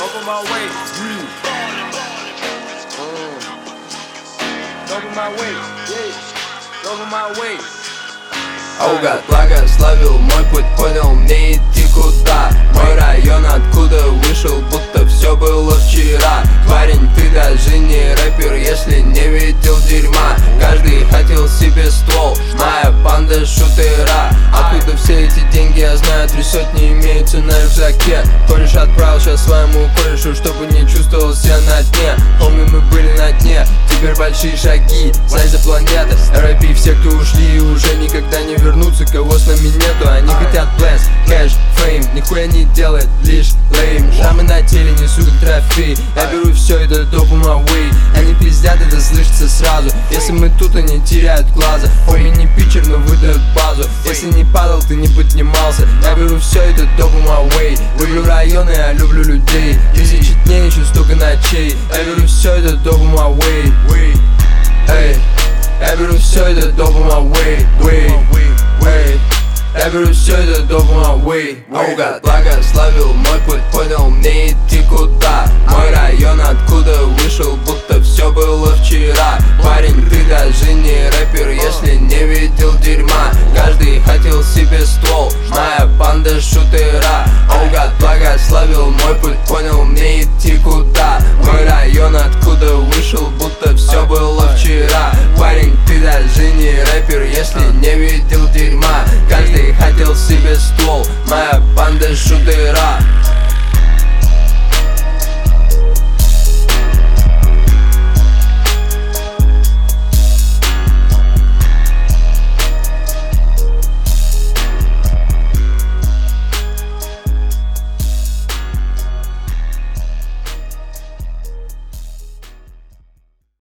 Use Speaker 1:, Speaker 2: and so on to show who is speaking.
Speaker 1: Dope on my way. Dope on my way. Dope on my way.
Speaker 2: Аугад благословил мой путь, понял мне идти куда. Мой район откуда вышел, будто все было вчера. Парень, ты даже не рэпер, если не видел дерьма. Каждый хотел себе ствол, моя банда шутера. Откуда все эти деньги, я знаю, 3 сотни имеются на рюкзаке. Кореш отправил сейчас своему корешу, чтобы не чувствовал себя на дне. Помню, мы были на дне, теперь большие шаги, знай за планеты. рэпи, все, кто ушли, уже никогда не вернутся. Кого с нами нету, они хотят блэс, кэш, фейм. Нихуя не делает, лишь лейм. Шрамы на теле несу как трофей. Я беру все, это доп on my way. Они пиздят, это слышится сразу. Если мы тут, они теряют глаза. Помни, не питчер, но выдают базу. Если не падал, ты не поднимался. Я беру все, это доп on my way. Люблю районы, я люблю людей. 1000 дней, еще столько ночей. Я беру все, это доп on my way. Эй, я беру все, это доп on my way. Я беру все, это доп on my way. Аугад благословил мой путь, понял мне идти куда. Мой район откуда вышел, будто все было вчера. Парень, ты даже не рэпер, если не видел дерьма. Каждый хотел себе ствол, моя банда шутера. Аугад благословил мой путь, понял мне идти куда. Мой район откуда вышел, будто все было вчера. Парень, ты даже не рэпер, если не видел дерьма. Каждый хотел себе ствол, моя банда шутера.